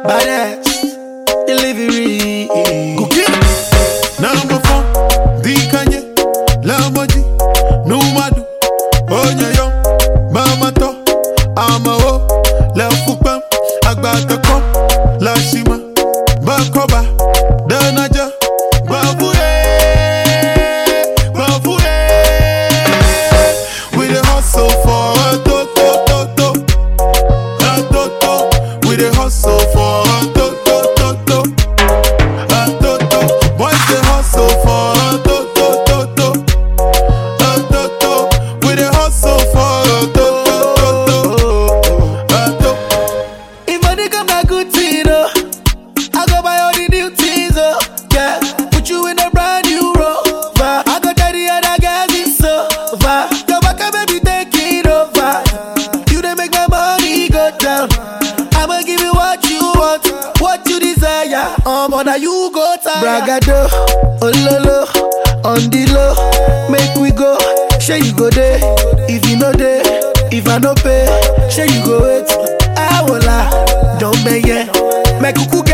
Badass delivery. Cookie. Number 4, the Kanye, Lamoji, Numadu, Onyayo, Mamato, Amao, La Fupam, Agbatako, La Shima, Bakoba, Danaja, Babure, Babure. We the hustle for a toto, we the hustle for a toto. Boys they hustle for a toto. We they hustle for a toto. If money come back good thing, I go buy all the new things, yeah. Put you in a brand new Rover. I go tell the other guys it's over. Your back baby take it over. You they make my money go down. I'ma give you what you want, what you desire. Now you go tired. Bragado, ololo, on the low. Make we go, share you go there. If you know there, if I no pay, share you go wait. I will lie, don't be yeah. Make kuku